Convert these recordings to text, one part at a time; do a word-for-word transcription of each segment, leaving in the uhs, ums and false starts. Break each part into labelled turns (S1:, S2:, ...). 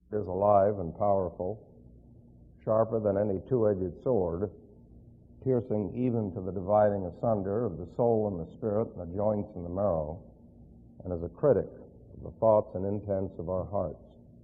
S1: is alive and powerful, sharper than any two-edged sword, piercing even to the dividing asunder of the soul and the spirit and the joints and the marrow, and is a critic of the thoughts and intents of our hearts.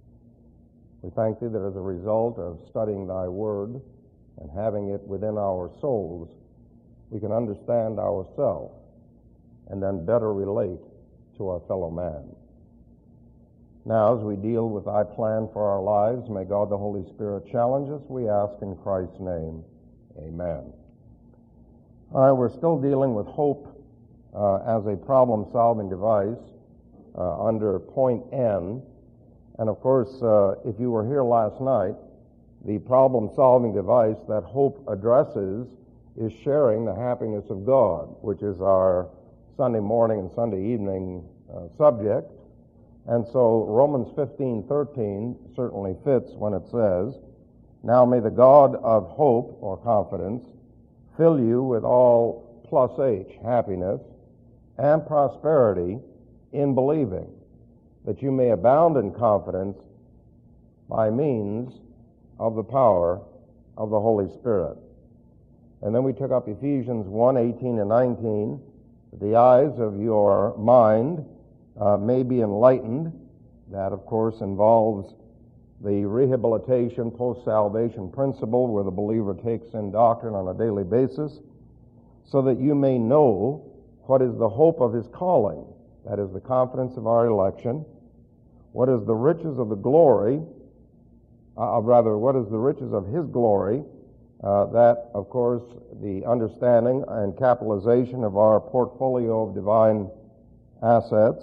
S1: We thank Thee that as a result of studying Thy Word and having it within our souls, we can understand ourselves and then better relate to our fellow man. Now, as we deal with Thy plan for our lives, may God the Holy Spirit challenge us, we ask in Christ's name. Amen. All right, we're still dealing with hope uh, as a problem-solving device uh, under point N. And of course, uh, if you were here last night, the problem-solving device that hope addresses is sharing the happiness of God, which is our Sunday morning and Sunday evening uh, subject. And so Romans fifteen thirteen certainly fits when it says, "Now may the God of hope," or confidence, "fill you with all," plus H, happiness, "and prosperity in believing, that you may abound in confidence by means of the power of the Holy Spirit." And then we took up Ephesians one eighteen and nineteen, that the eyes of your mind uh, may be enlightened. That, of course, involves the rehabilitation, post-salvation principle where the believer takes in doctrine on a daily basis, so that you may know what is the hope of His calling, that is the confidence of our election, what is the riches of the glory, uh, rather, what is the riches of His glory, uh, that, of course, the understanding and capitalization of our portfolio of divine assets,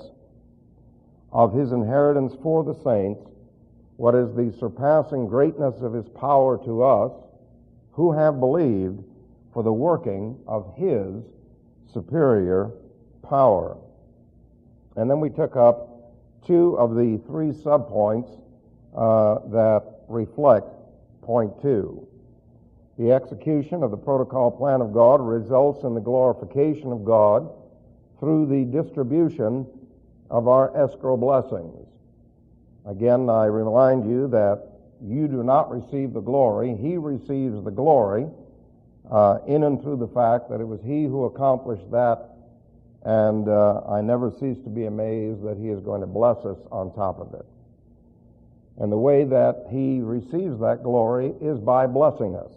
S1: of His inheritance for the saints, what is the surpassing greatness of His power to us, who have believed, for the working of His superior power. And then we took up two of the three subpoints uh, that reflect point two. The execution of the protocol plan of God results in the glorification of God through the distribution of our escrow blessings. Again, I remind you that you do not receive the glory. He receives the glory uh, in and through the fact that it was He who accomplished that, and uh, I never cease to be amazed that He is going to bless us on top of it. And the way that He receives that glory is by blessing us.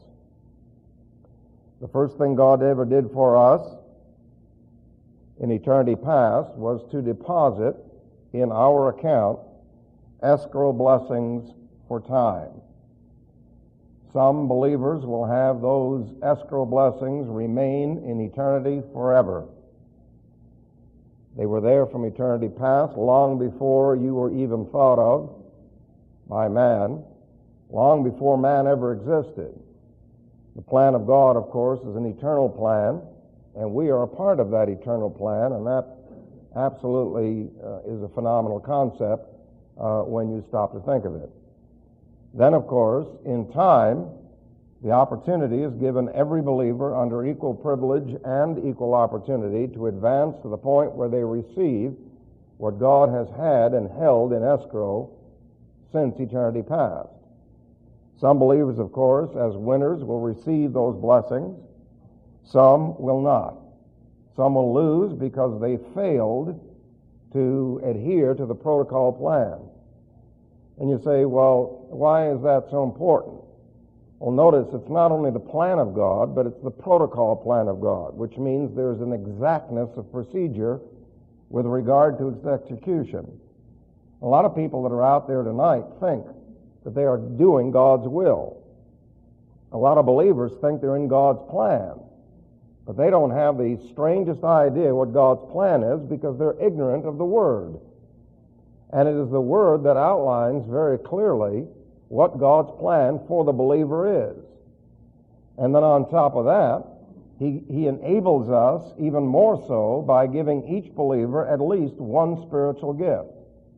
S1: The first thing God ever did for us in eternity past was to deposit in our account escrow blessings for time. Some believers will have those escrow blessings remain in eternity forever. They were there from eternity past, long before you were even thought of by man, long before man ever existed. The plan of God, of course, is an eternal plan, and we are a part of that eternal plan, and that absolutely uh, is a phenomenal concept uh, when you stop to think of it. Then, of course, in time, the opportunity is given every believer under equal privilege and equal opportunity to advance to the point where they receive what God has had and held in escrow since eternity past. Some believers, of course, as winners, will receive those blessings. Some will not. Some will lose because they failed to adhere to the protocol plan. And you say, well, why is that so important? Well, notice it's not only the plan of God, but it's the protocol plan of God, which means there's an exactness of procedure with regard to its execution. A lot of people that are out there tonight think that they are doing God's will. A lot of believers think they're in God's plan, but they don't have the strangest idea what God's plan is because they're ignorant of the Word. And it is the Word that outlines very clearly what God's plan for the believer is. And then on top of that, He, he enables us even more so by giving each believer at least one spiritual gift.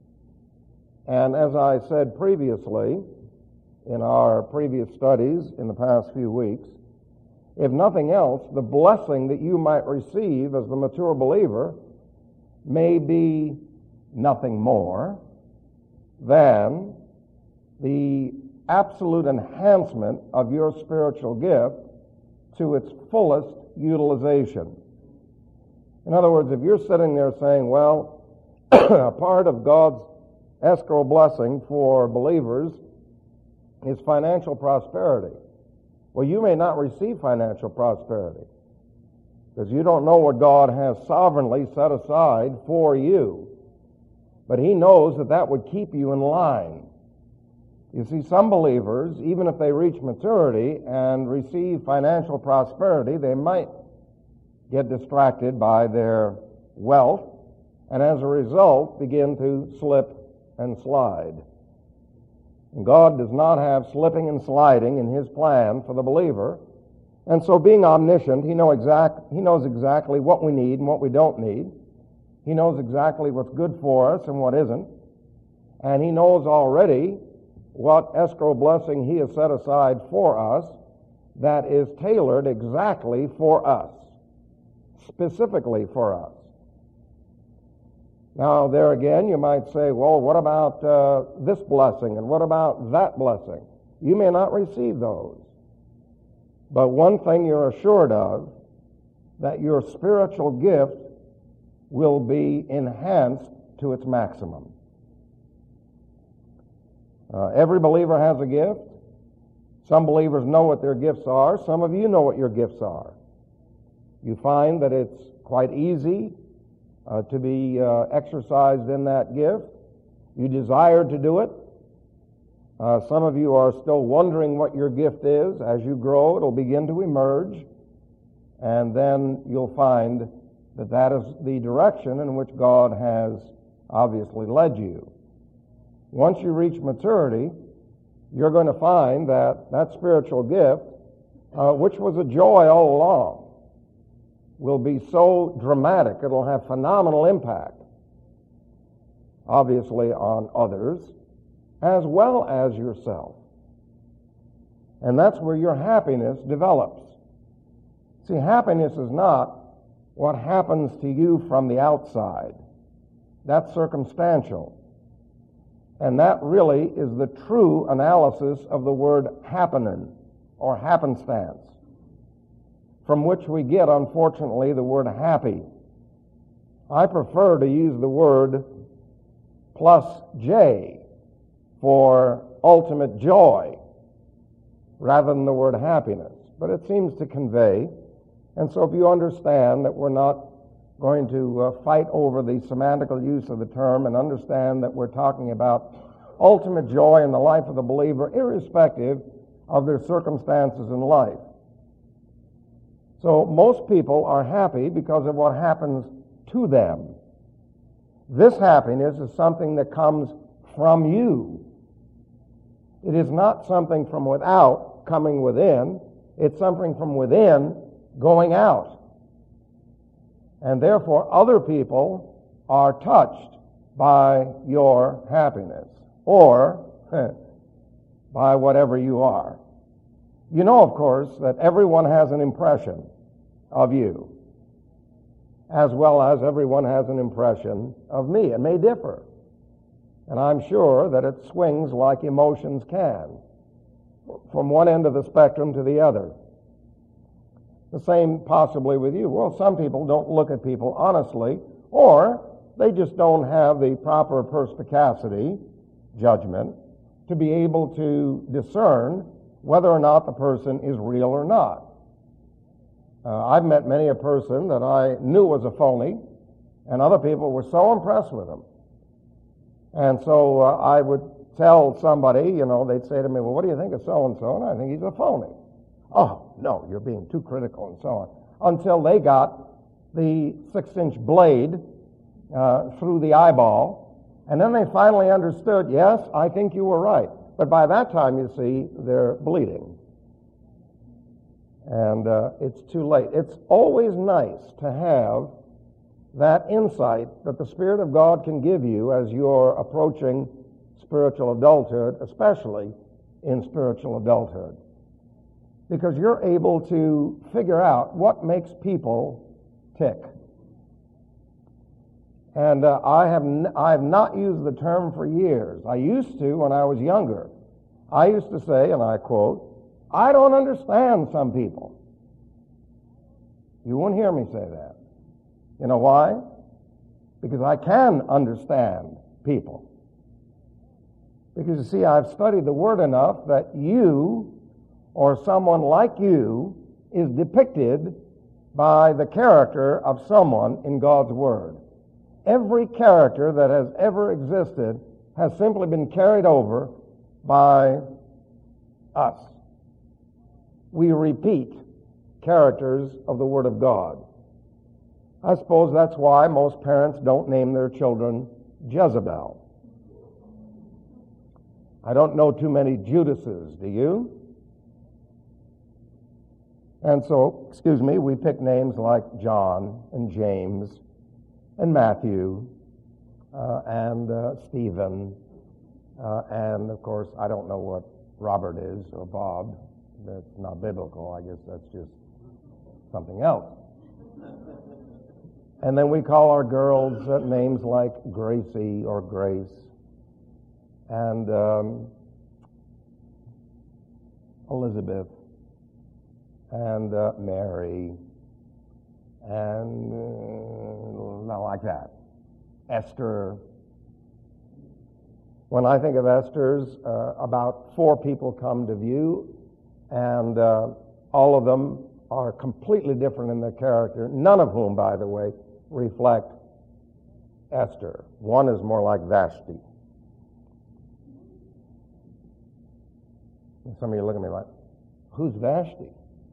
S1: And as I said previously, in our previous studies in the past few weeks, if nothing else, the blessing that you might receive as the mature believer may be nothing more than the absolute enhancement of your spiritual gift to its fullest utilization. In other words, if you're sitting there saying, well, a part of God's escrow blessing for believers is financial prosperity. Well, you may not receive financial prosperity because you don't know what God has sovereignly set aside for you. But He knows that that would keep you in line. You see, some believers, even if they reach maturity and receive financial prosperity, they might get distracted by their wealth and as a result begin to slip and slide. And God does not have slipping and sliding in His plan for the believer. And so being omniscient, He know exact, He knows exactly what we need and what we don't need. He knows exactly what's good for us and what isn't. And He knows already what escrow blessing He has set aside for us that is tailored exactly for us, specifically for us. Now, there again, you might say, well, what about uh, this blessing and what about that blessing? You may not receive those. But one thing you're assured of, that your spiritual gift will be enhanced to its maximum. Uh, every believer has a gift. Some believers know what their gifts are. Some of you know what your gifts are. You find that it's quite easy uh, to be uh, exercised in that gift. You desire to do it. Uh, some of you are still wondering what your gift is. As you grow, it'll begin to emerge, and then you'll find that that is the direction in which God has obviously led you. Once you reach maturity, you're going to find that that spiritual gift, uh, which was a joy all along, will be so dramatic, it'll have phenomenal impact, obviously, on others, as well as yourself. And that's where your happiness develops. See, happiness is not what happens to you from the outside. That's circumstantial. And that really is the true analysis of the word happening or happenstance, from which we get, unfortunately, the word happy. I prefer to use the word plus J for ultimate joy rather than the word happiness. But it seems to convey. And so if you understand that we're not going to uh, fight over the semantical use of the term and understand that we're talking about ultimate joy in the life of the believer, irrespective of their circumstances in life. So most people are happy because of what happens to them. This happiness is something that comes from you. It is not something from without coming within. It's something from within going out. And therefore, other people are touched by your happiness or by whatever you are. You know, of course, that everyone has an impression of you, as well as everyone has an impression of me. It may differ. And I'm sure that it swings like emotions can, from one end of the spectrum to the other. The same possibly with you. Well, some people don't look at people honestly, or they just don't have the proper perspicacity, judgment, to be able to discern whether or not the person is real or not. Uh, I've met many a person that I knew was a phony, and other people were so impressed with him. And so uh, I would tell somebody, you know, they'd say to me, well, what do you think of so-and-so? And I think he's a phony. Oh, no, you're being too critical and so on. Until they got the six-inch blade uh, through the eyeball, and then they finally understood, yes, I think you were right. But by that time, you see, they're bleeding. And uh, it's too late. It's always nice to have that insight that the Spirit of God can give you as you're approaching spiritual adulthood, especially in spiritual adulthood. Because you're able to figure out what makes people tick. And uh, I have n- I have not used the term for years. I used to when I was younger. I used to say, and I quote, I don't understand some people. You won't hear me say that. You know why? Because I can understand people. Because you see, I've studied the Word enough that you or someone like you is depicted by the character of someone in God's Word. Every character that has ever existed has simply been carried over by us. We repeat characters of the Word of God. I suppose that's why most parents don't name their children Jezebel. I don't know too many Judases, do you? And so, excuse me, we pick names like John and James and Matthew uh, and uh, Stephen uh, and, of course, I don't know what Robert is or Bob. That's not biblical. I guess that's just something else. And then we call our girls uh, names like Gracie or Grace and um, Elizabeth and uh, Mary and uh, not like that. Esther. When I think of Esther's, uh, about four people come to view, and uh, all of them are completely different in their character, none of whom, by the way, reflect Esther. One is more like Vashti. And some of you look at me like, who's Vashti?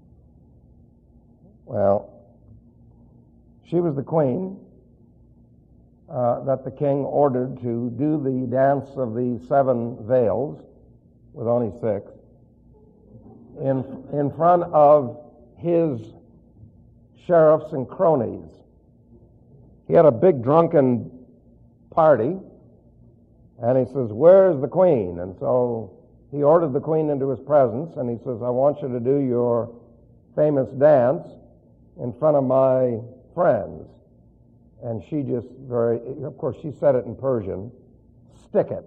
S1: Well, she was the queen uh, that the king ordered to do the dance of the seven veils, with only six, in, in front of his sheriffs and cronies. He had a big drunken party, and he says, where's the queen? And so he ordered the queen into his presence, and he says, I want you to do your famous dance in front of my friends. And she just very, of course, she said it in Persian, stick it.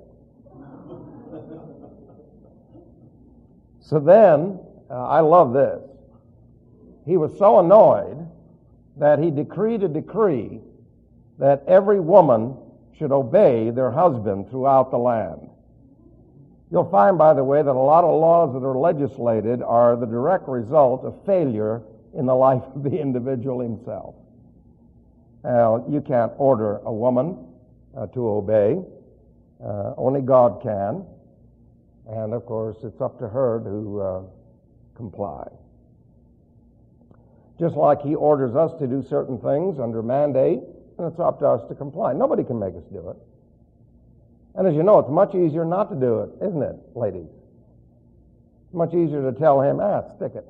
S1: So then, uh, I love this. He was so annoyed that he decreed a decree that every woman should obey their husband throughout the land. You'll find, by the way, that a lot of laws that are legislated are the direct result of failure in the life of the individual himself. Now, you can't order a woman uh, to obey. Uh, only God can. And, of course, it's up to her to uh, comply. Just like he orders us to do certain things under mandate, and it's up to us to comply. Nobody can make us do it. And as you know, it's much easier not to do it, isn't it, ladies? It's much easier to tell him, ah, stick it.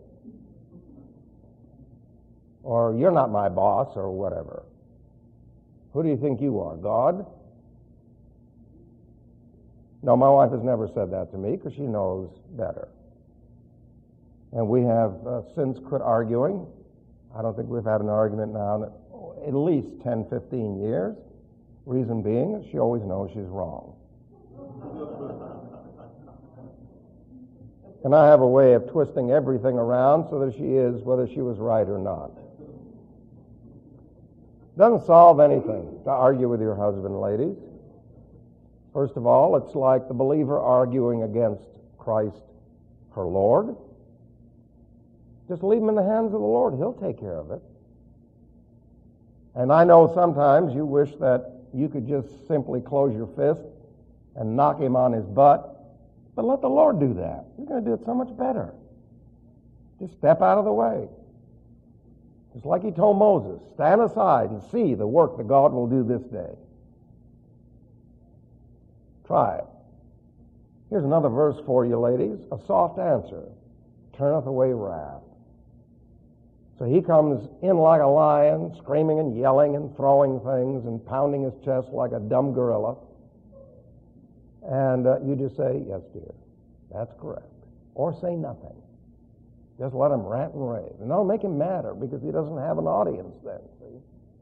S1: Or, you're not my boss, or whatever. Who do you think you are, God? No, my wife has never said that to me because she knows better. And we have uh, since quit arguing. I don't think we've had an argument now in at least ten, fifteen years. Reason being, she always knows she's wrong. And I have a way of twisting everything around so that she is whether she was right or not. Doesn't solve anything to argue with your husband, ladies. First of all, it's like the believer arguing against Christ, her Lord. Just leave him in the hands of the Lord. He'll take care of it. And I know sometimes you wish that you could just simply close your fist and knock him on his butt, but let the Lord do that. You're going to do it so much better. Just step out of the way. Just like he told Moses, stand aside and see the work that God will do this day. Try it. Here's another verse for you, ladies. A soft answer turneth away wrath. So he comes in like a lion, screaming and yelling and throwing things and pounding his chest like a dumb gorilla. And uh, you just say, yes, dear, that's correct. Or say nothing. Just let him rant and rave. And that'll make him madder because he doesn't have an audience then, see?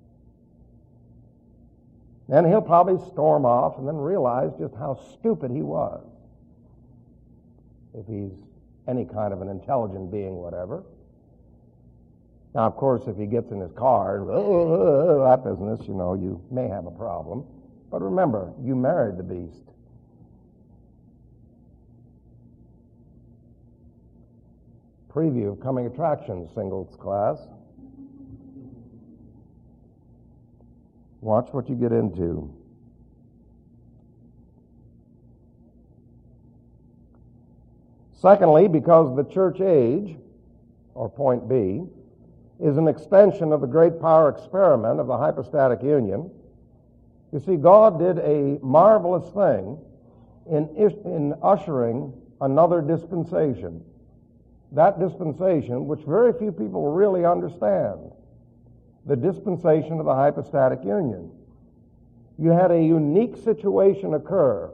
S1: Then he'll probably storm off and then realize just how stupid he was. if he's any kind of an intelligent being, whatever. Now, of course, if he gets in his car, uh, that business, you know, you may have a problem. But remember, you married the beast. Preview of coming attractions, singles class. Watch what you get into. Secondly, because the church age, or point B, is an extension of the great power experiment of the hypostatic union. You see, God did a marvelous thing in, in ushering another dispensation. That dispensation, which very few people really understand, the dispensation of the hypostatic union. You had a unique situation occur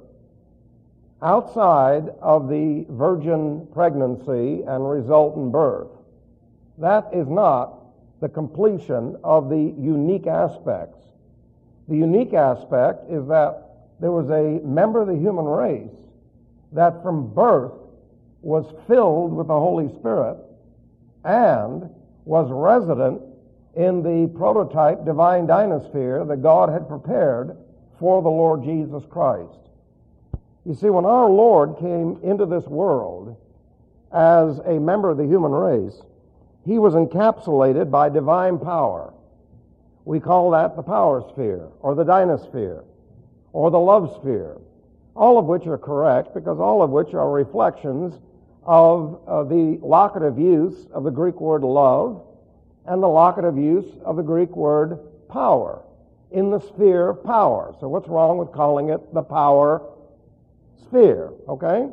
S1: outside of the virgin pregnancy and resultant birth. That is not the completion of the unique aspects. The unique aspect is that there was a member of the human race that from birth was filled with the Holy Spirit and was resident in the prototype divine dynasphere that God had prepared for the Lord Jesus Christ. You see, when our Lord came into this world as a member of the human race, he was encapsulated by divine power. We call that the power sphere, or the dynasphere, or the love sphere, all of which are correct because all of which are reflections of uh, the locative use of the Greek word love and the locative use of the Greek word power, in the sphere of power. So what's wrong with calling it the power sphere, okay?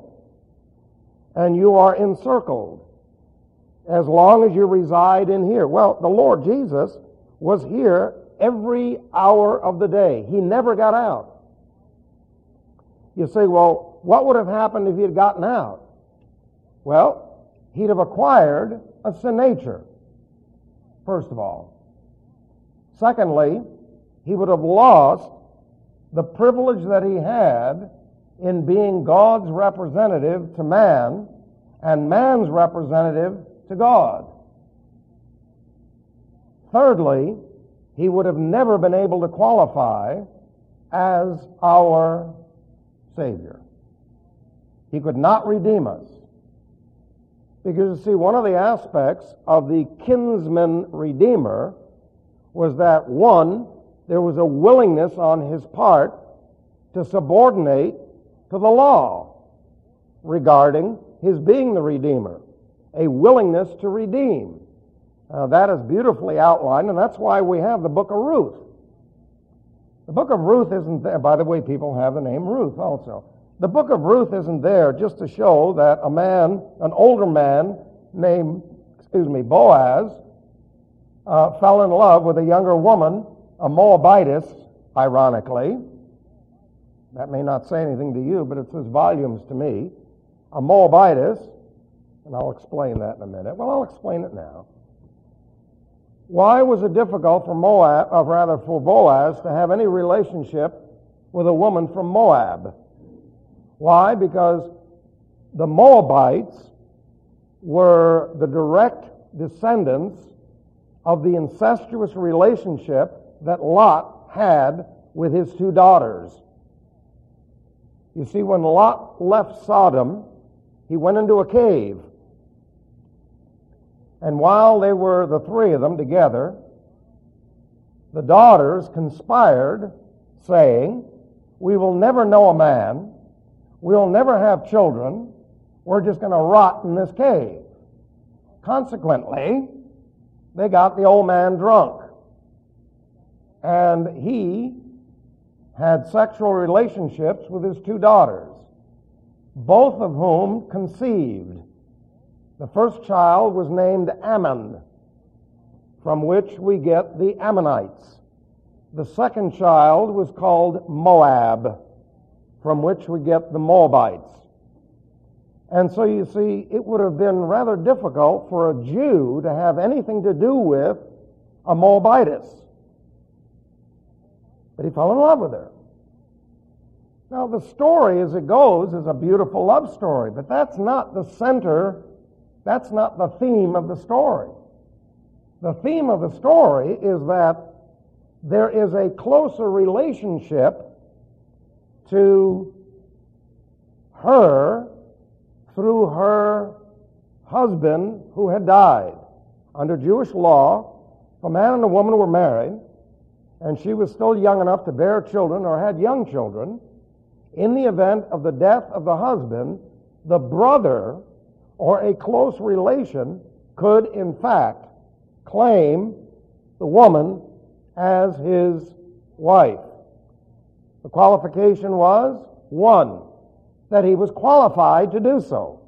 S1: And you are encircled as long as you reside in here. Well, the Lord Jesus was here every hour of the day. He never got out. You say, well, what would have happened if he had gotten out? Well, he'd have acquired a sin nature, first of all. Secondly, he would have lost the privilege that he had in being God's representative to man and man's representative to God. Thirdly, he would have never been able to qualify as our Savior. He could not redeem us. Because, you see, one of the aspects of the kinsman redeemer was that, one, there was a willingness on his part to subordinate to the law regarding his being the redeemer, a willingness to redeem. Uh, that is beautifully outlined, and that's why we have the book of Ruth. The book of Ruth isn't there. By the way, people have the name Ruth also. The book of Ruth isn't there just to show that a man, an older man named, excuse me, Boaz, uh, fell in love with a younger woman, a Moabitess, ironically. That may not say anything to you, but it says volumes to me. A Moabitess, and I'll explain that in a minute. Well, I'll explain it now. Why was it difficult for Moab, or rather for Boaz, to have any relationship with a woman from Moab? Why? Because the Moabites were the direct descendants of the incestuous relationship that Lot had with his two daughters. You see, when Lot left Sodom, he went into a cave. And while they were, the three of them together, the daughters conspired, saying, "We will never know a man. We'll never have children. We're just going to rot in this cave." Consequently, they got the old man drunk. And he had sexual relationships with his two daughters, both of whom conceived. The first child was named Ammon, from which we get the Ammonites. The second child was called Moab, from which we get the Moabites. And so you see, it would have been rather difficult for a Jew to have anything to do with a Moabitess. But he fell in love with her. Now, the story as it goes is a beautiful love story, but that's not the center, that's not the theme of the story. The theme of the story is that there is a closer relationship to her through her husband who had died. Under Jewish law, if a man and a woman were married, and she was still young enough to bear children or had young children, in the event of the death of the husband, the brother or a close relation could, in fact, claim the woman as his wife. The qualification was, one, that he was qualified to do so.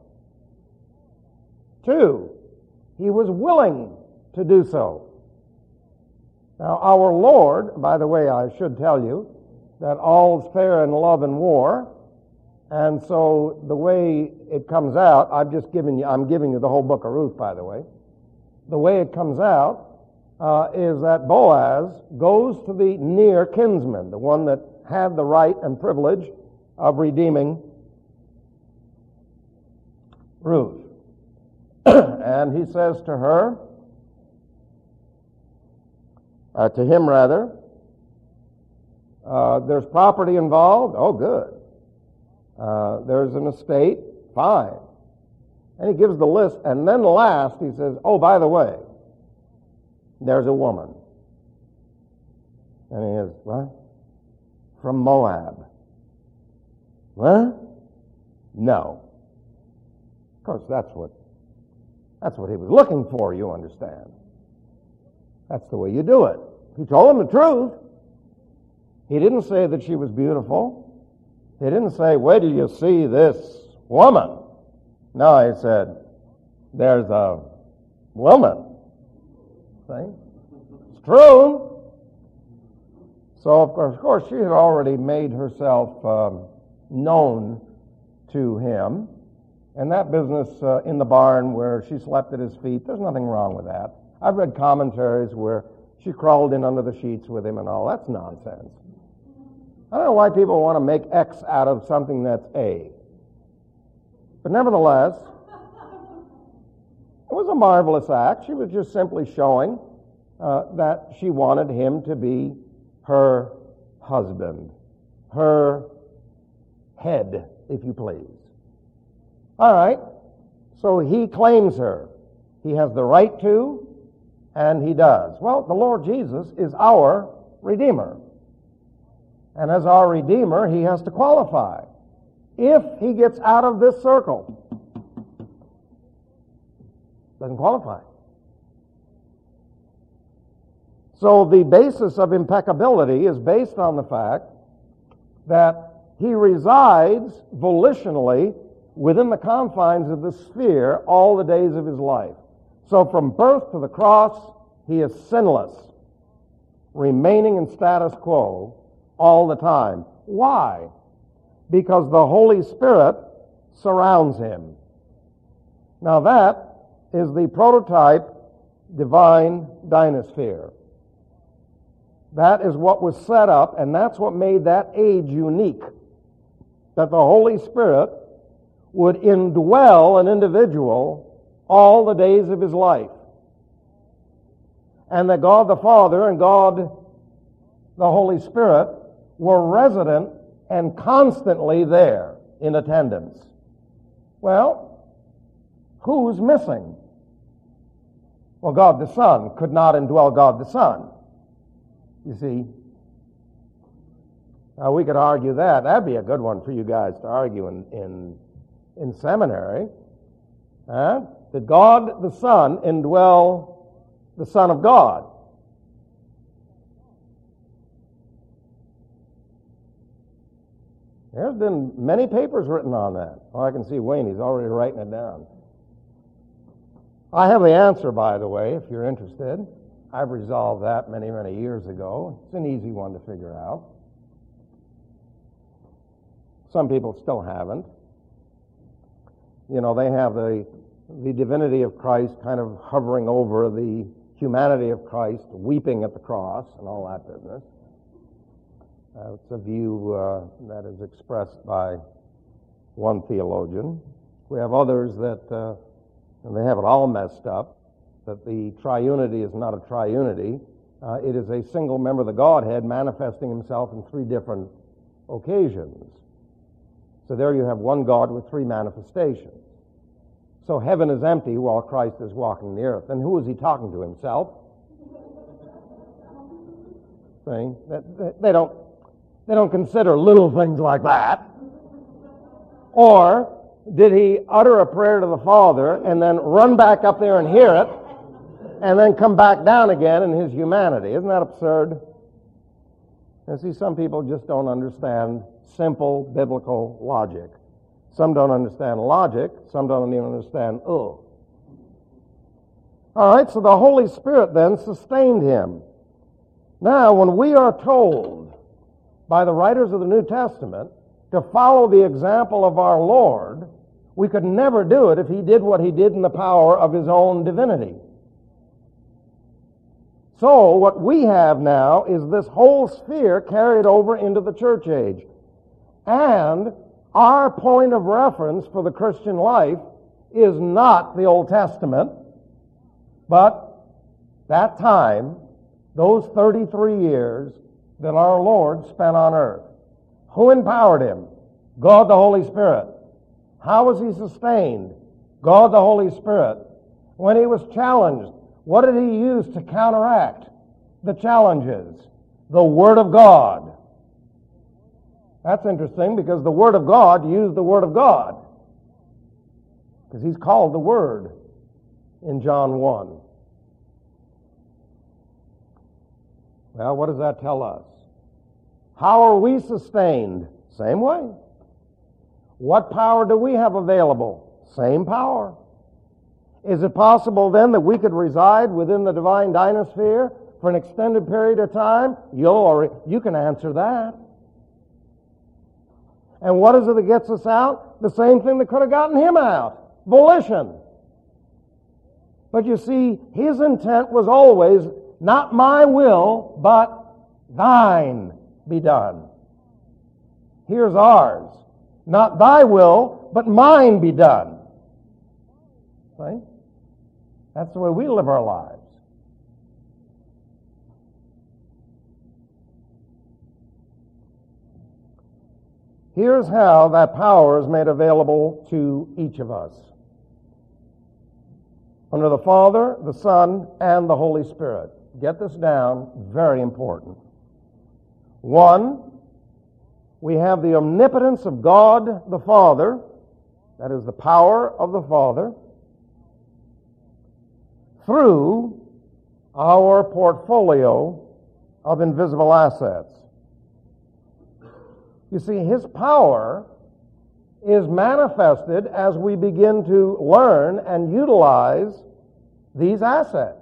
S1: Two, he was willing to do so. Now, our Lord, by the way, I should tell you that all's fair in love and war, and so the way it comes out, I've just given you, I'm giving you the whole book of Ruth, by the way. The way it comes out uh, is that Boaz goes to the near kinsman, the one that had the right and privilege of redeeming Ruth. And he says to her, uh, to him rather, uh, there's property involved. Oh, good. Uh, there's an estate. Fine. And he gives the list. And then last he says, oh, by the way, there's a woman. And he says, what? From Moab. What? No. Of course, that's what that's what he was looking for, you understand. That's the way you do it. He told him the truth. He didn't say that she was beautiful. He didn't say, where do you see this woman? No, he said, there's a woman. See? It's true. So, of course, of course, she had already made herself um, known to him. And that business uh, in the barn where she slept at his feet, there's nothing wrong with that. I've read commentaries where she crawled in under the sheets with him and all. That's nonsense. I don't know why people want to make X out of something that's A. But nevertheless, it was a marvelous act. She was just simply showing uh, that she wanted him to be her husband, her head, if you please. All right, so he claims her. He has the right to, and he does. Well, the Lord Jesus is our Redeemer. And as our Redeemer, he has to qualify. If he gets out of this circle, doesn't qualify. So the basis of impeccability is based on the fact that he resides volitionally within the confines of the sphere all the days of his life. So from birth to the cross, he is sinless, remaining in status quo all the time. Why? Because the Holy Spirit surrounds him. Now that is the prototype divine dynasphere. That is what was set up, and that's what made that age unique. That the Holy Spirit would indwell an individual all the days of his life. And that God the Father and God the Holy Spirit were resident and constantly there in attendance. Well, who's missing? Well, God the Son could not indwell God the Son. You see, now we could argue that. That'd be a good one for you guys to argue in in, in seminary. Huh? Did God the Son indwell the Son of God? There's been many papers written on that. Oh, I can see Wayne, he's already writing it down. I have the answer, by the way, if you're interested. I've resolved that many, many years ago. It's an easy one to figure out. Some people still haven't. You know, they have the, the divinity of Christ kind of hovering over the humanity of Christ, weeping at the cross and all that business. Uh, it's a view uh, that is expressed by one theologian. We have others that, uh, and they have it all messed up, that the triunity is not a triunity. Uh, it is a single member of the Godhead manifesting himself in three different occasions. So there you have one God with three manifestations. So heaven is empty while Christ is walking the earth. And who is he talking to, himself? See? They don't, they don't consider little things like that. Or did he utter a prayer to the Father and then run back up there and hear it and then come back down again in his humanity? Isn't that absurd? You see, some people just don't understand simple biblical logic. Some don't understand logic. Some don't even understand, oh. All right, so the Holy Spirit then sustained him. Now, when we are told by the writers of the New Testament to follow the example of our Lord, we could never do it if he did what he did in the power of his own divinity. So what we have now is this whole sphere carried over into the church age. And our point of reference for the Christian life is not the Old Testament, but that time, those thirty-three years that our Lord spent on earth. Who empowered him? God the Holy Spirit. How was he sustained? God the Holy Spirit. When he was challenged, what did he use to counteract the challenges? The Word of God. That's interesting because the Word of God used the Word of God. Because he's called the Word in John one. Well, what does that tell us? How are we sustained? Same way. What power do we have available? Same power. Is it possible then that we could reside within the divine dynasphere for an extended period of time? You'll, you can answer that. And what is it that gets us out? The same thing that could have gotten him out. Volition. But you see, his intent was always, not my will, but thine be done. Here's ours. Not thy will, but mine be done. See? That's the way we live our lives. Here's how that power is made available to each of us. Under the Father, the Son, and the Holy Spirit. Get this down, very important. One, we have the omnipotence of God the Father, that is the power of the Father, through our portfolio of invisible assets. You see, his power is manifested as we begin to learn and utilize these assets.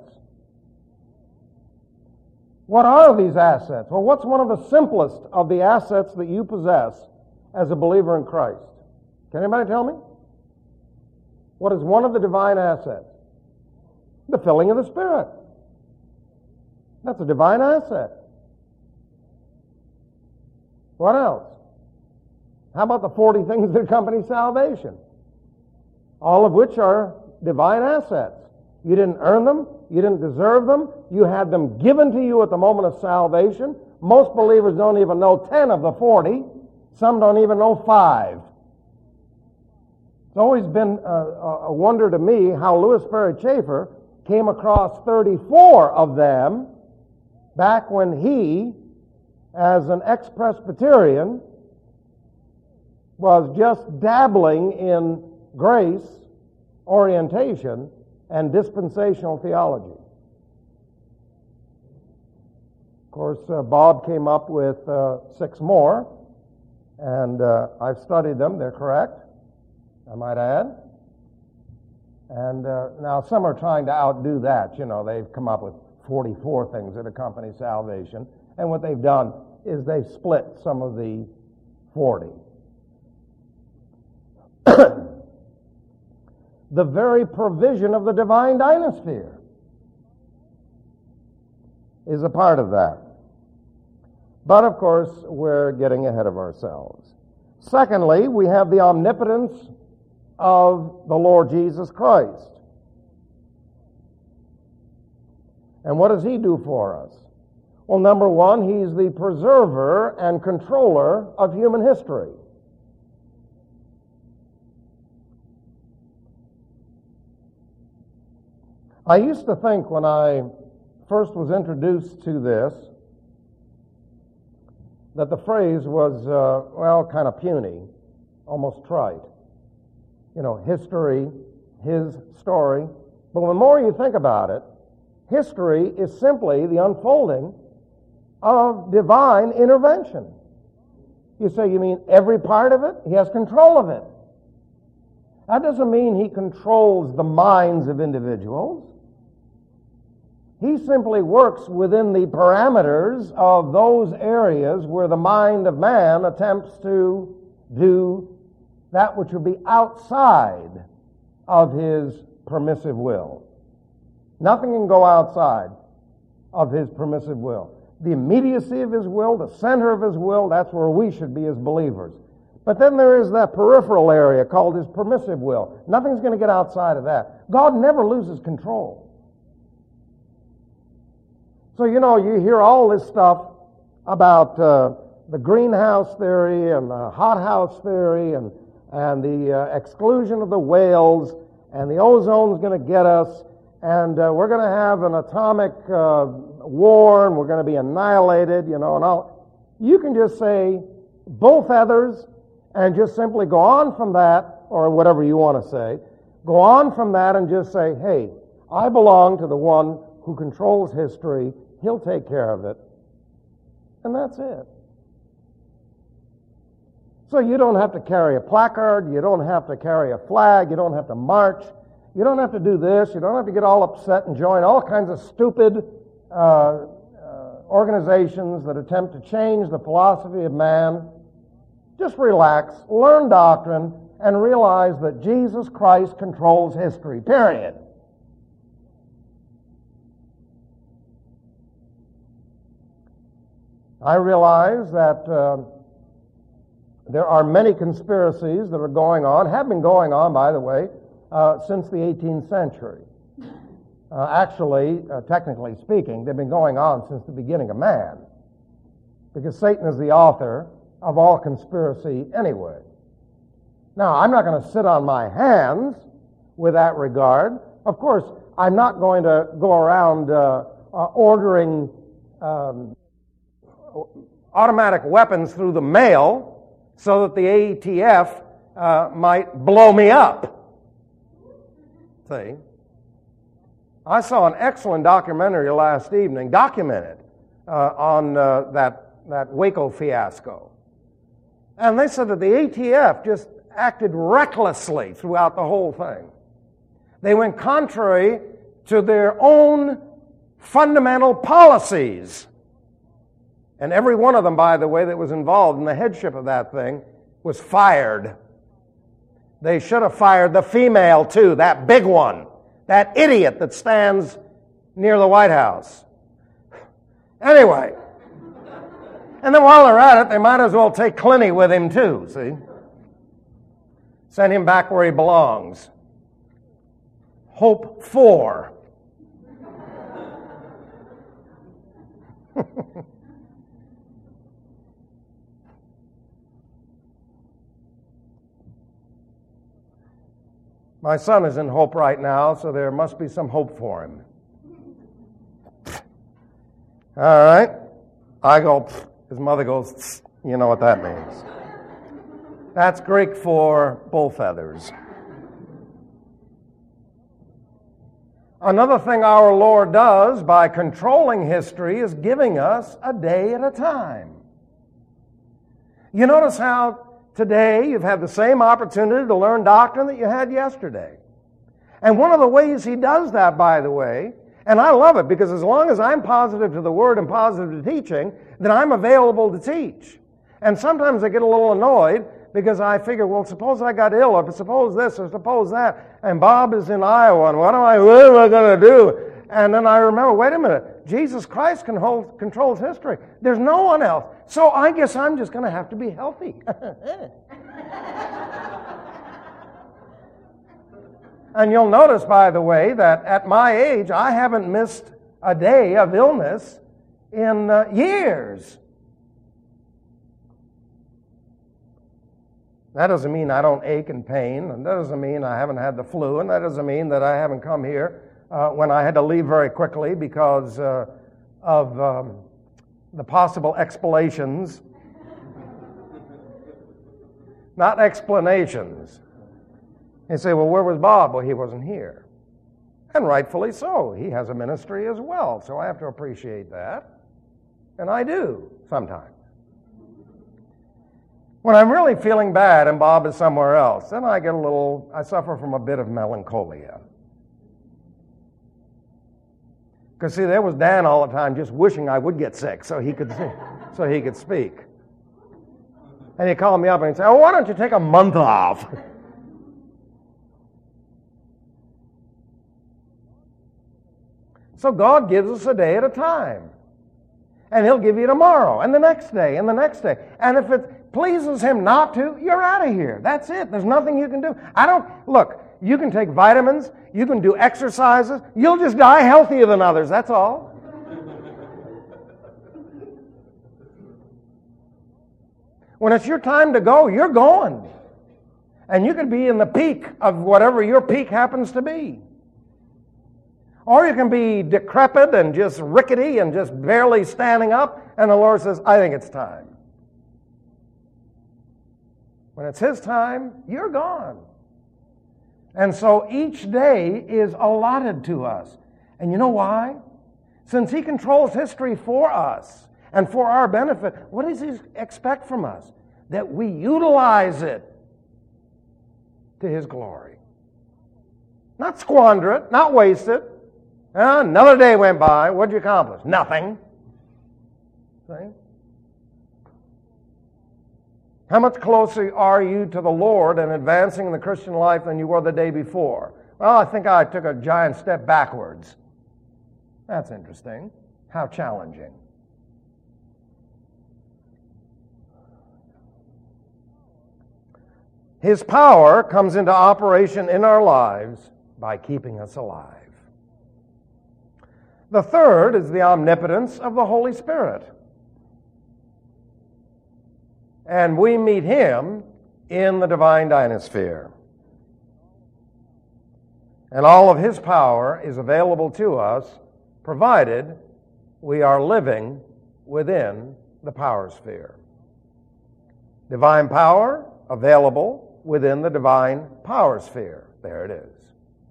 S1: What are these assets? Well, what's one of the simplest of the assets that you possess as a believer in Christ? Can anybody tell me? What is one of the divine assets? The filling of the Spirit. That's a divine asset. What else? How about the forty things that accompany salvation? All of which are divine assets. You didn't earn them. You didn't deserve them. You had them given to you at the moment of salvation. Most believers don't even know ten of the forty. Some don't even know five. It's always been a, a wonder to me how Louis Sperry Chafer came across thirty-four of them back when he, as an ex-Presbyterian, was just dabbling in grace, orientation, and dispensational theology. Of course, uh, Bob came up with uh, six more, and uh, I've studied them. They're correct, I might add. And uh, now some are trying to outdo that. You know, they've come up with forty-four things that accompany salvation, and what they've done is they've split some of the forty. The very provision of the divine dynasphere is a part of that. But, of course, we're getting ahead of ourselves. Secondly, we have the omnipotence of the Lord Jesus Christ. And what does He do for us? Well, number one, He's the preserver and controller of human history. I used to think when I first was introduced to this that the phrase was, uh, well, kind of puny, almost trite. You know, history, His story. But the more you think about it, history is simply the unfolding of divine intervention. You say, you mean every part of it? He has control of it. That doesn't mean He controls the minds of individuals. He simply works within the parameters of those areas where the mind of man attempts to do that which would be outside of His permissive will. Nothing can go outside of His permissive will. The immediacy of His will, the center of His will, that's where we should be as believers. But then there is that peripheral area called His permissive will. Nothing's going to get outside of that. God never loses control. So, you know, you hear all this stuff about uh, the greenhouse theory and the hothouse theory and, and the uh, exclusion of the whales, and the ozone's going to get us, and uh, we're going to have an atomic uh, war, and we're going to be annihilated, you know, and all. You can just say bull feathers and just simply go on from that, or whatever you want to say, go on from that and just say, hey, I belong to the one who controls history. He'll take care of it. And that's it. So you don't have to carry a placard, you don't have to carry a flag, you don't have to march, you don't have to do this, you don't have to get all upset and join all kinds of stupid uh, uh, organizations that attempt to change the philosophy of man. Just relax, learn doctrine, and realize that Jesus Christ controls history, period. I realize that uh, there are many conspiracies that are going on, have been going on, by the way, uh, since the eighteenth century. Uh, actually, uh, technically speaking, they've been going on since the beginning of man, because Satan is the author of all conspiracy anyway. Now, I'm not going to sit on my hands with that regard. Of course, I'm not going to go around uh, uh, ordering um, automatic weapons through the mail so that the A T F uh, might blow me up. See? I saw an excellent documentary last evening, documented, uh, on uh, that, that Waco fiasco. And they said that the A T F just acted recklessly throughout the whole thing. They went contrary to their own fundamental policies. And every one of them, by the way, that was involved in the headship of that thing was fired. They should have fired the female, too, that big one, that idiot that stands near the White House. Anyway, and then while they're at it, they might as well take Clinty with him, too, see? Send him back where he belongs. Hope for. My son is in Hope right now, so there must be some hope for him. All right. I go, his mother goes, you know what that means. That's Greek for bull feathers. Another thing our Lord does by controlling history is giving us a day at a time. You notice how today you've had the same opportunity to learn doctrine that you had yesterday. And one of the ways He does that, by the way, and I love it because as long as I'm positive to the Word and positive to teaching, then I'm available to teach. And sometimes I get a little annoyed because I figure, well, suppose I got ill, or suppose this, or suppose that, and Bob is in Iowa, and what am I, what am I going to do? And then I remember, wait a minute, Jesus Christ controls, controls history. There's no one else. So I guess I'm just going to have to be healthy. And you'll notice, by the way, that at my age, I haven't missed a day of illness in uh, years. That doesn't mean I don't ache and pain, and that doesn't mean I haven't had the flu, and that doesn't mean that I haven't come here uh, when I had to leave very quickly because uh, of um, the possible explanations. Not explanations. You say, well, where was Bob? Well, he wasn't here. And rightfully so. He has a ministry as well, so I have to appreciate that. And I do, sometimes. When I'm really feeling bad and Bob is somewhere else, then I get a little, I suffer from a bit of melancholia. Because see, there was Dan all the time just wishing I would get sick so he could, so he could speak. And he'd call me up and he'd say, oh, why don't you take a month off? So God gives us a day at a time. And He'll give you tomorrow, and the next day, and the next day. And if it pleases Him not to, you're out of here. That's it. There's nothing you can do. I don't, look, you can take vitamins, you can do exercises, you'll just die healthier than others, that's all. When it's your time to go, you're going. And you could be in the peak of whatever your peak happens to be. Or you can be decrepit and just rickety and just barely standing up, and the Lord says, I think it's time. When it's His time, you're gone. And so each day is allotted to us. And you know why? Since He controls history for us and for our benefit, what does He expect from us? That we utilize it to His glory. Not squander it, not waste it. Uh, another day went by. What'd you accomplish? Nothing. See? How much closer are you to the Lord and advancing in the Christian life than you were the day before? Well, I think I took a giant step backwards. That's interesting. How challenging. His power comes into operation in our lives by keeping us alive. The third is the omnipotence of the Holy Spirit. And we meet Him in the divine dynasphere. And all of His power is available to us, provided we are living within the power sphere. Divine power available within the divine power sphere. There it is.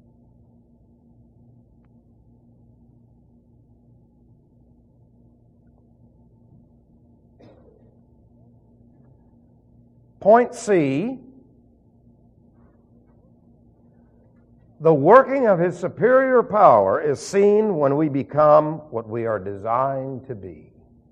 S1: Point C, the working of His superior power is seen when we become what we are designed to be.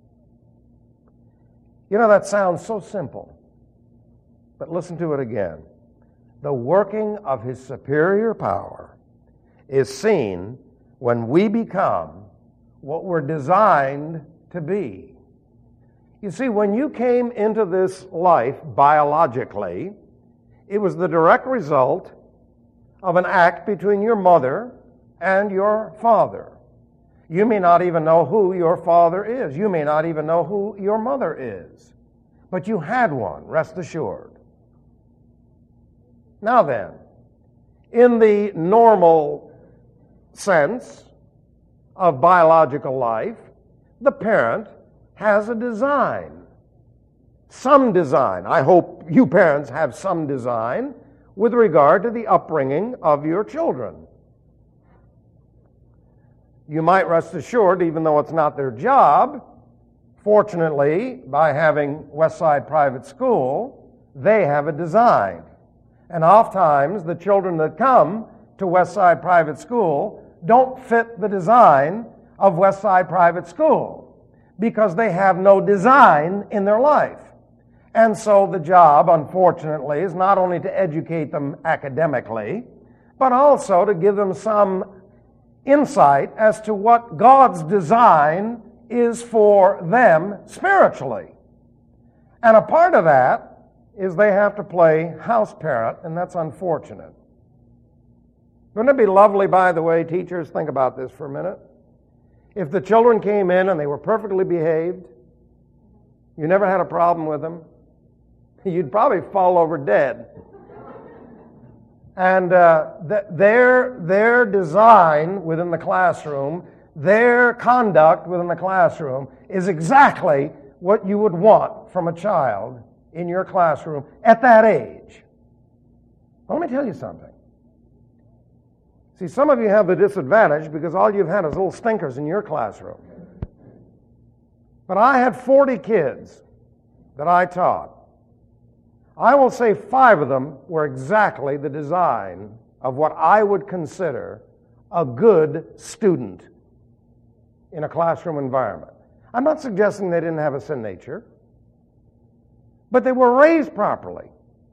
S1: You know, that sounds so simple, but listen to it again. The working of His superior power is seen when we become what we're designed to be. You see, when you came into this life biologically, it was the direct result of an act between your mother and your father. You may not even know who your father is. You may not even know who your mother is. But you had one, rest assured. Now then, in the normal sense of biological life, the parent has a design. Some design. I hope you parents have some design with regard to the upbringing of your children. You might rest assured, even though it's not their job, fortunately, by having Westside Private School, they have a design. And oftentimes, the children that come to Westside Private School don't fit the design of Westside Private School, because they have no design in their life. And so the job, unfortunately, is not only to educate them academically, but also to give them some insight as to what God's design is for them spiritually.
S2: And a part of that is they have to play house parent, and that's unfortunate. Wouldn't it be lovely, by the way, teachers, think about this for a minute, if the children came in and they were perfectly behaved, you never had a problem with them, you'd probably fall over dead. And uh, th- their, their design within the classroom, their conduct within the classroom is exactly what you would want from a child in your classroom at that age. Well, let me tell you something. See, some of you have the disadvantage because all you've had is little stinkers in your classroom. But I had forty kids that I taught. I will say five of them were exactly the design of what I would consider a good student in a classroom environment. I'm not suggesting they didn't have a sin nature, but they were raised properly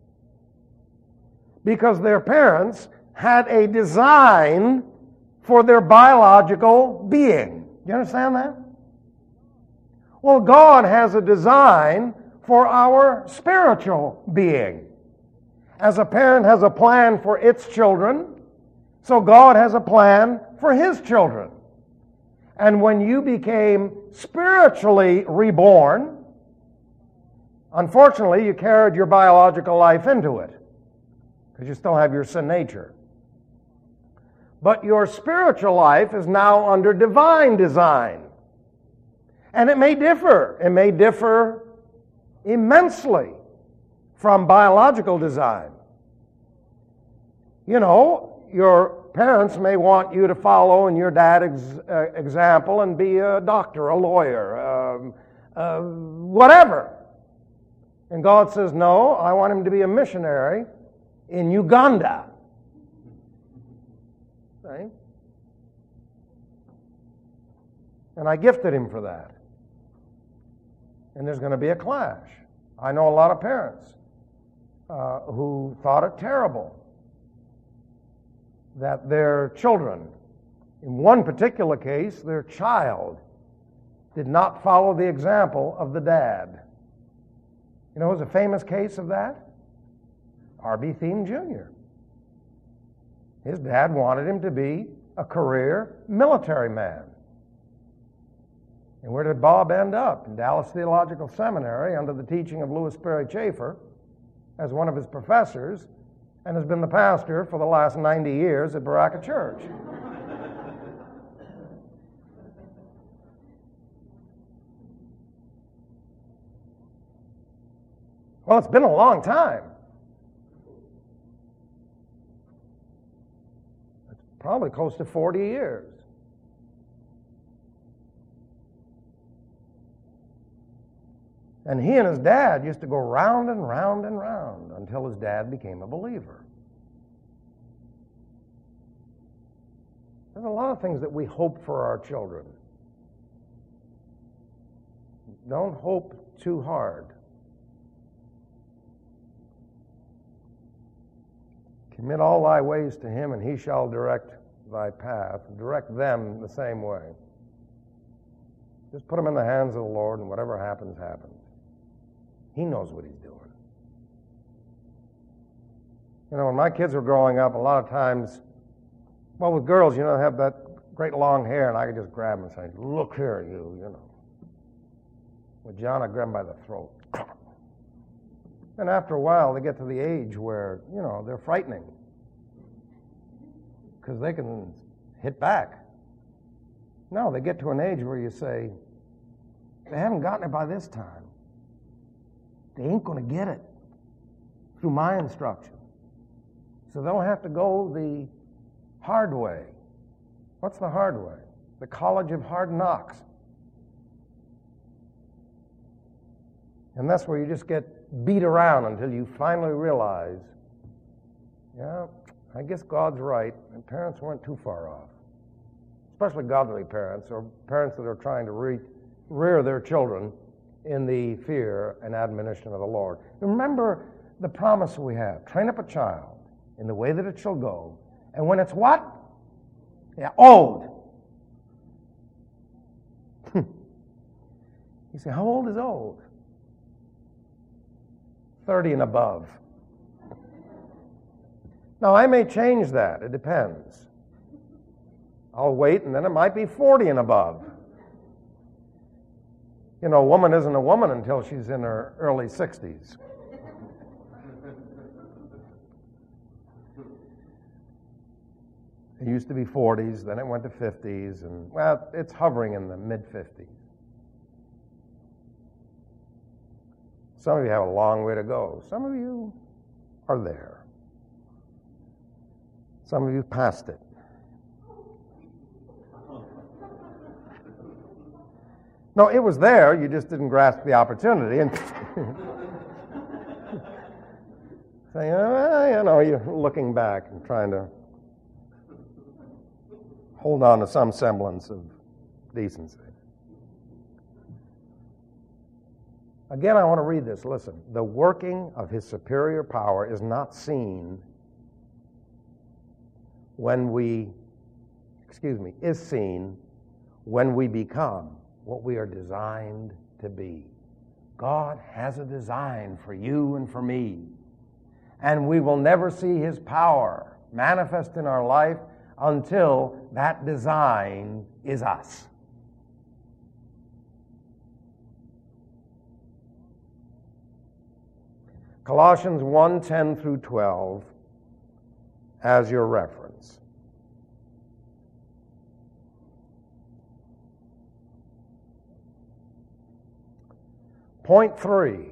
S2: because their parents had a design for their biological being. You understand that? Well, God has a design for our spiritual being. As a parent has a plan for its children, so God has a plan for His children. And when you became spiritually reborn, unfortunately, you carried your biological life into it, because you still have your sin nature. But your spiritual life is now under divine design. And it may differ. It may differ immensely from biological design. You know, your parents may want you to follow in your dad's uh, example and be a doctor, a lawyer, um, uh, whatever. And God says, no, I want him to be a missionary in Uganda. Right? And I gifted him for that. And there's going to be a clash. I know a lot of parents uh, who thought it terrible that their children, in one particular case, their child, did not follow the example of the dad. You know, it was a famous case of that? R B Thiem Junior His dad wanted him to be a career military man. And where did Bob end up? In Dallas Theological Seminary under the teaching of Louis Sperry Chafer as one of his professors, and has been the pastor for the last ninety years at Baraka Church. Well, it's been a long time. It's probably close to forty years. And he and his dad used to go round and round and round until his dad became a believer. There's a lot of things that we hope for our children. Don't hope too hard. Commit all thy ways to him, and he shall direct thy path. Direct them the same way. Just put them in the hands of the Lord, and whatever happens, happens. He knows what he's doing. You know, when my kids were growing up, a lot of times, well, with girls, you know, they have that great long hair, and I could just grab them and say, look here, you, you know. With John, I grab him by the throat. And after a while, they get to the age where, you know, they're frightening because they can hit back. No, they get to an age where you say, they haven't gotten it by this time. They ain't going to get it through my instruction. So they'll have to go the hard way. What's the hard way? The college of hard knocks. And that's where you just get beat around until you finally realize, yeah, I guess God's right, and parents weren't too far off. Especially godly parents, or parents that are trying to re- rear their children in the fear and admonition of the Lord. Remember the promise we have. Train up a child in the way that it shall go. And when it's what? Yeah, old. You say, how old is old? thirty and above. Now, I may change that. It depends. I'll wait, and then it might be forty and above. You know, a woman isn't a woman until she's in her early sixties. It used to be forties, then it went to fifties, and, well, it's hovering in the mid-fifties. Some of you have a long way to go. Some of you are there. Some of you passed it. No, it was there. You just didn't grasp the opportunity. And saying, oh, you know, you're looking back and trying to hold on to some semblance of decency. Again, I want to read this. Listen. The working of his superior power is not seen when we, excuse me, is seen when we become what we are designed to be. God has a design for you and for me. And we will never see his power manifest in our life until that design is us. Colossians one, ten through twelve as your reference. Point three.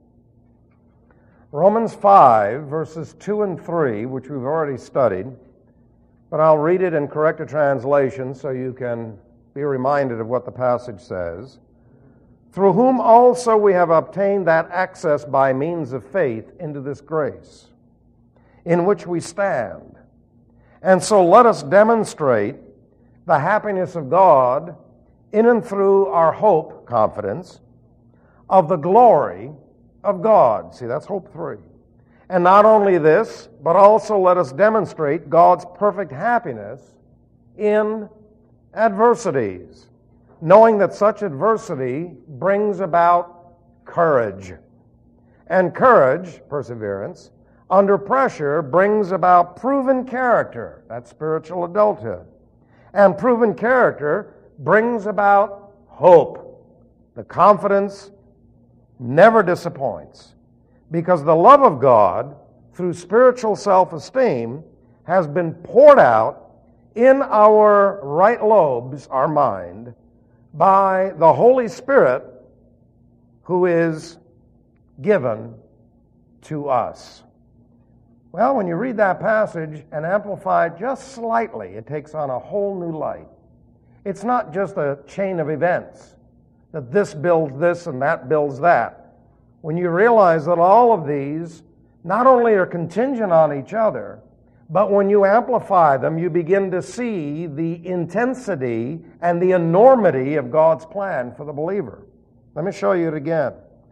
S2: Romans five, verses two and three, which we've already studied, but I'll read it in corrected translation so you can be reminded of what the passage says. Through whom also we have obtained that access by means of faith into this grace, in which we stand. And so let us demonstrate the happiness of God in and through our hope, confidence, of the glory of God. See, that's hope three. And not only this, but also let us demonstrate God's perfect happiness in adversities, knowing that such adversity brings about courage. And courage, perseverance, under pressure brings about proven character. That's spiritual adulthood. And proven character brings about hope. The confidence never disappoints, because the love of God, through spiritual self-esteem, has been poured out in our right lobes, our mind, by the Holy Spirit who is given to us. Well, when you read that passage and amplify it just slightly, it takes on a whole new light. It's not just a chain of events, that this builds this and that builds that. When you realize that all of these not only are contingent on each other, but when you amplify them, you begin to see the intensity and the enormity of God's plan for the believer. Let me show you it again.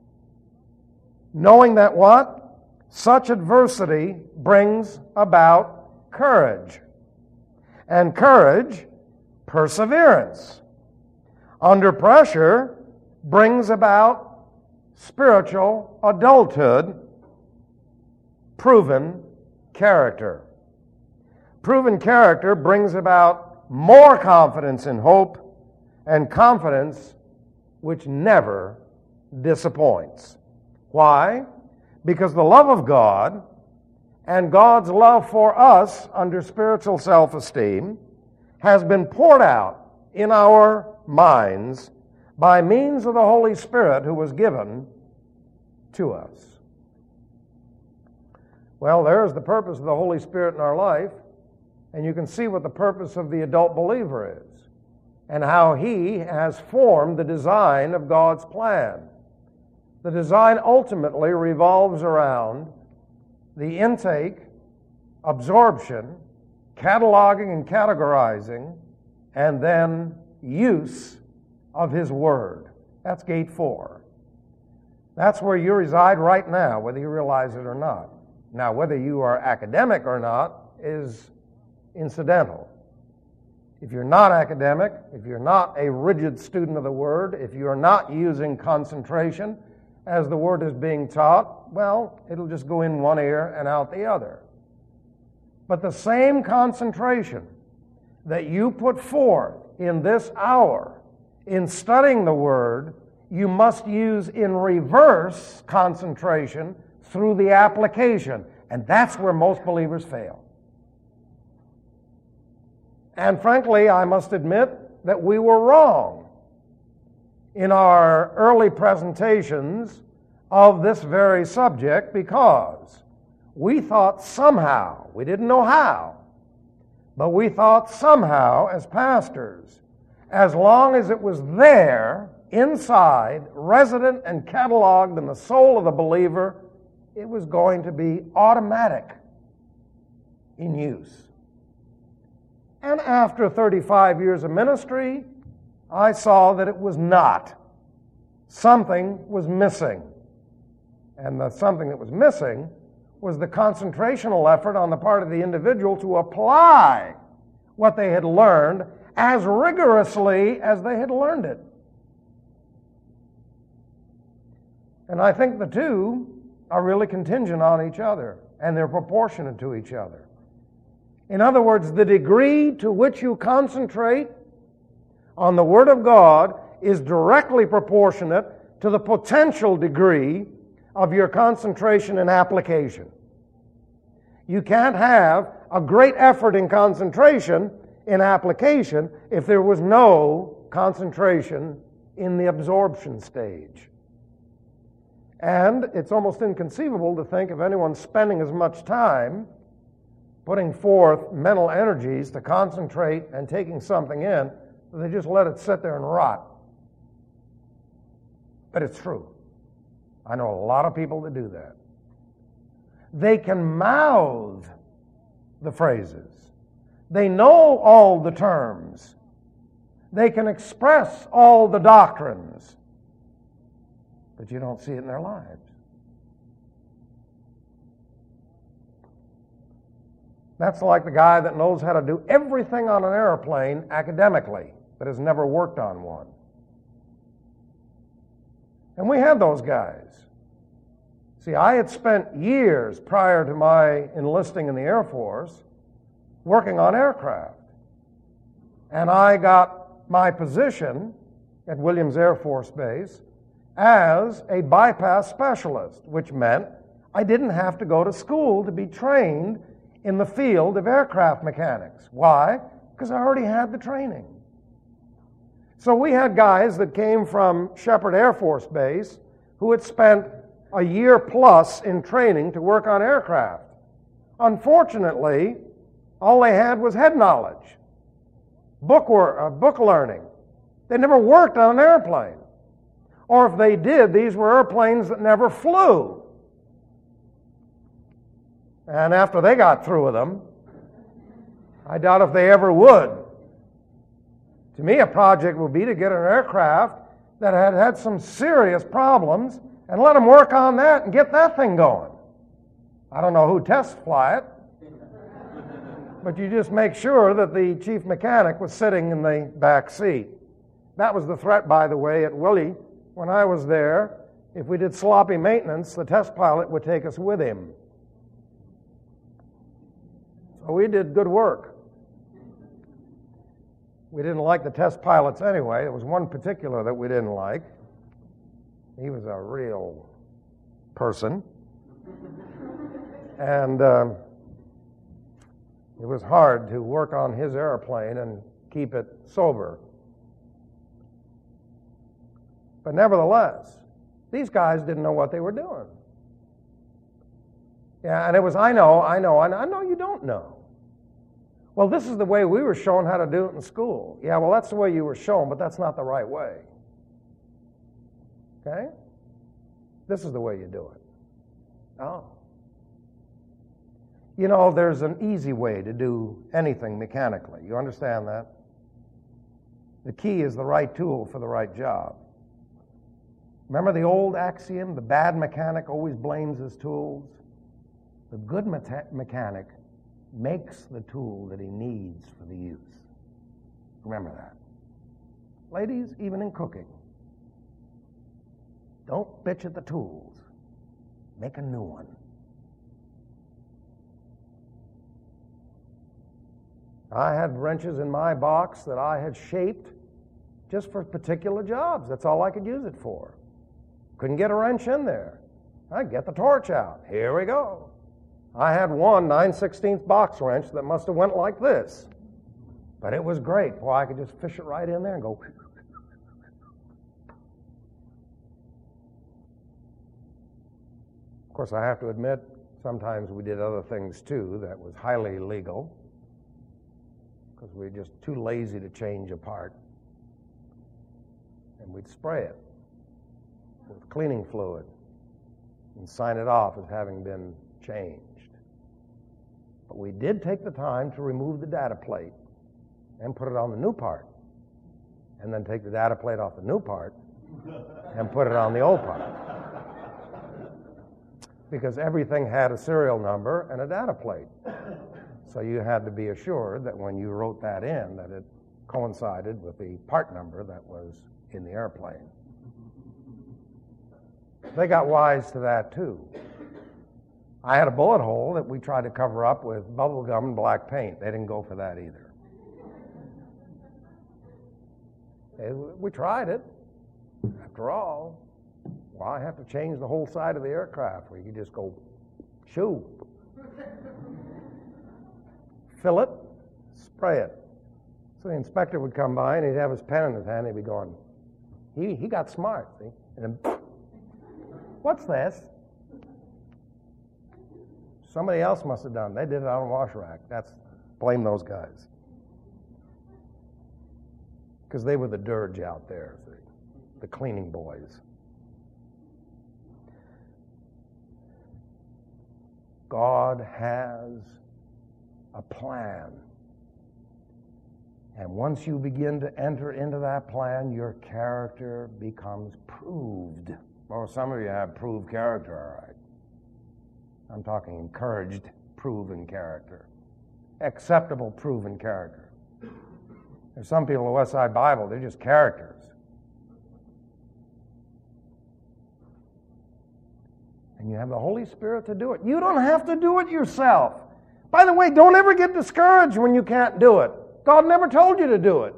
S2: Knowing that what? Such adversity brings about courage. And courage, perseverance. Under pressure brings about spiritual adulthood, proven character. Proven character brings about more confidence in hope, and confidence which never disappoints. Why? Because the love of God and God's love for us under spiritual self-esteem has been poured out in our minds by means of the Holy Spirit who was given to us. Well, there's the purpose of the Holy Spirit in our life, and you can see what the purpose of the adult believer is and how he has formed the design of God's plan. The design ultimately revolves around the intake, absorption, cataloging and categorizing, and then use of His Word. That's gate four. That's where you reside right now, whether you realize it or not. Now, whether you are academic or not is incidental. If you're not academic, if you're not a rigid student of the Word, if you're not using concentration, as the Word is being taught, well, it'll just go in one ear and out the other. But the same concentration that you put forth in this hour in studying the Word, you must use in reverse concentration through the application. And that's where most believers fail. And frankly, I must admit that we were wrong in our early presentations of this very subject, because we thought somehow, we didn't know how, but we thought somehow as pastors, as long as it was there, inside, resident and cataloged in the soul of the believer, it was going to be automatic in use. And after thirty-five years of ministry, I saw that it was not. Something was missing. And the something that was missing was the concentrational effort on the part of the individual to apply what they had learned as rigorously as they had learned it. And I think the two are really contingent on each other, and they're proportionate to each other. In other words, the degree to which you concentrate on the Word of God is directly proportionate to the potential degree of your concentration and application. You can't have a great effort in concentration in application if there was no concentration in the absorption stage. And it's almost inconceivable to think of anyone spending as much time putting forth mental energies to concentrate and taking something in, that they just let it sit there and rot. But it's true. I know a lot of people that do that. They can mouth the phrases. They know all the terms. They can express all the doctrines. But you don't see it in their lives. That's like the guy that knows how to do everything on an airplane academically, but has never worked on one. And we had those guys. See, I had spent years prior to my enlisting in the Air Force working on aircraft. And I got my position at Williams Air Force Base as a bypass specialist, which meant I didn't have to go to school to be trained in the field of aircraft mechanics. Why? Because I already had the training. So we had guys that came from Shepherd Air Force Base who had spent a year plus in training to work on aircraft. Unfortunately, all they had was head knowledge, book, work, uh, book learning. They never worked on an airplane. Or if they did, these were airplanes that never flew. And after they got through with them, I doubt if they ever would. To me, a project would be to get an aircraft that had had some serious problems and let them work on that and get that thing going. I don't know who test fly it, but you just make sure that the chief mechanic was sitting in the back seat. That was the threat, by the way, at Willie. When I was there, if we did sloppy maintenance, the test pilot would take us with him. So we did good work. We didn't like the test pilots anyway. There was one particular that we didn't like. He was a real person. And uh, it was hard to work on his airplane and keep it sober. But nevertheless, these guys didn't know what they were doing. Yeah, and it was, I know, I know, I know you don't know. Well, this is the way we were shown how to do it in school. Yeah, well, that's the way you were shown, but that's not the right way. Okay? This is the way you do it. Oh. You know, there's an easy way to do anything mechanically. You understand that? The key is the right tool for the right job. Remember the old axiom, the bad mechanic always blames his tools? The good me- mechanic makes the tool that he needs for the use. Remember that. Ladies, even in cooking. Don't bitch at the tools. Make a new one. I had wrenches in my box that I had shaped just for particular jobs. That's all I could use it for. Couldn't get a wrench in there. I'd get the torch out. Here we go. I had one nine sixteenths box wrench that must have went like this. But it was great. Boy, I could just fish it right in there and go. Of course, I have to admit, sometimes we did other things too that was highly illegal because we were just too lazy to change a part. And we'd spray it with cleaning fluid and sign it off as having been changed. But we did take the time to remove the data plate and put it on the new part, and then take the data plate off the new part and put it on the old part. Because everything had a serial number and a data plate. So you had to be assured that when you wrote that in, that it coincided with the part number that was in the airplane. They got wise to that too. I had a bullet hole that we tried to cover up with bubble gum and black paint. They didn't go for that either. We tried it. After all, why have to change the whole side of the aircraft where you could just go, shoo. Fill it, spray it. So the inspector would come by and he'd have his pen in his hand and he'd be going, he, he got smart, see? And then, what's this? Somebody else must have done. They did it on a wash rack. That's, blame those guys. Because they were the dirge out there, see? The cleaning boys. God has a plan. And once you begin to enter into that plan, your character becomes proved. Well, some of you have proved character, all right. I'm talking encouraged, proven character. Acceptable, proven character. There's some people in the Westside Bible, they're just characters. And you have the Holy Spirit to do it. You don't have to do it yourself. By the way, don't ever get discouraged when you can't do it. God never told you to do it.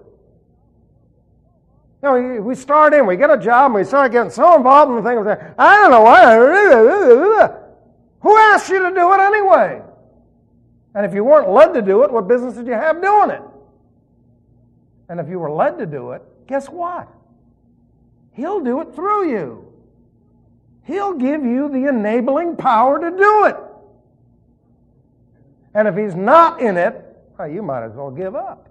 S2: You know, we start in, we get a job, and we start getting so involved in the thing, we say, I don't know why. Who asked you to do it anyway? And if you weren't led to do it, what business did you have doing it? And if you were led to do it, guess what? He'll do it through you. He'll give you the enabling power to do it. And if he's not in it, well, you might as well give up.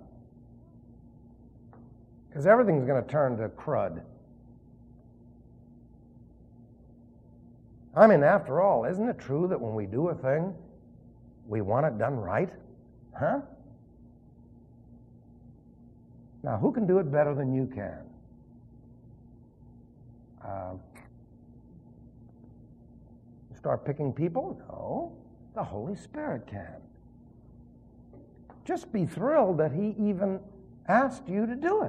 S2: Because everything's going to turn to crud. I mean, after all, isn't it true that when we do a thing, we want it done right? Huh? Now, who can do it better than you can? Uh, start picking people? No. The Holy Spirit can. Just be thrilled that he even asked you to do it.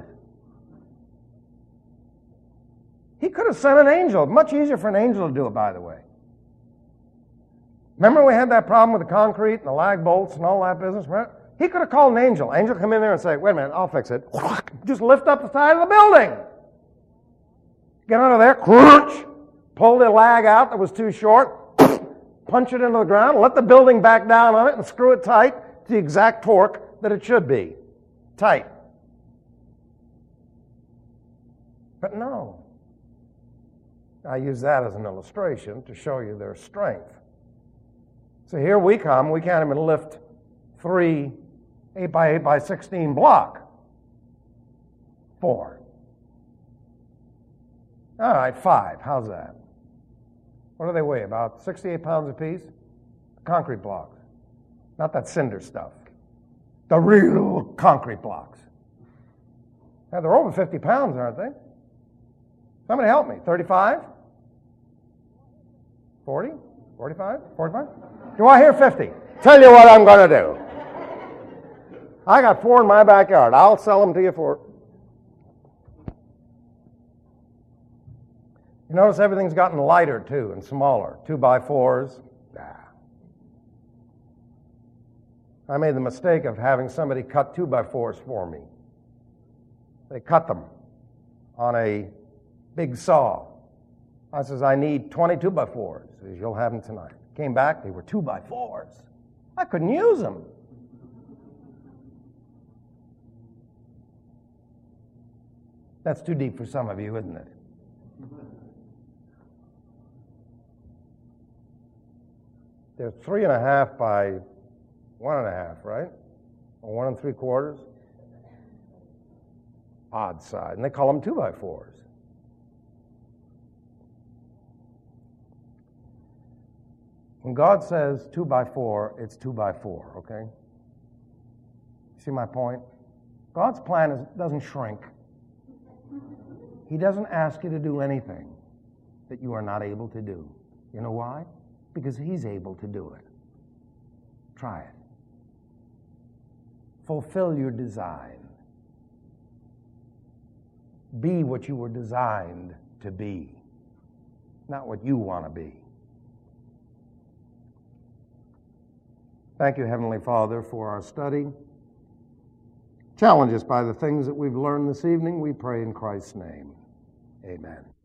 S2: He could have sent an angel. Much easier for an angel to do it, by the way. Remember we had that problem with the concrete and the lag bolts and all that business? Right? He could have called an angel. Angel come in there and say, wait a minute, I'll fix it. Just lift up the side of the building. Get under there, crunch, pull the lag out that was too short, punch it into the ground, let the building back down on it and screw it tight to the exact torque that it should be. Tight. But no. I use that as an illustration to show you their strength. So here we come, we can't even lift three eight by eight by sixteen block. Four. All right, five. How's that? What do they weigh? About sixty-eight pounds apiece? Concrete blocks. Not that cinder stuff. The real concrete blocks. Now, they're over fifty pounds, aren't they? Somebody help me. thirty-five? forty? forty-five? forty-five? Do I hear fifty? Tell you what I'm going to do. I got four in my backyard. I'll sell them to you for... You notice everything's gotten lighter, too, and smaller. Two by fours. Nah. I made the mistake of having somebody cut two by fours for me. They cut them on a big saw. I says, I need twenty-two by fours. He says, you'll have them tonight. Came back, they were two by fours. I couldn't use them. That's too deep for some of you, isn't it? They're three and a half by one and a half, right? Or one and three quarters? Odd side. And they call them two by fours. When God says two by four, it's two by four, okay? See my point? God's plan is, doesn't shrink. He doesn't ask you to do anything that you are not able to do. You know why? Because He's able to do it. Try it. Fulfill your design. Be what you were designed to be, not what you want to be. Thank you, Heavenly Father, for our study. Challenge us by the things that we've learned this evening. We pray in Christ's name. Amen.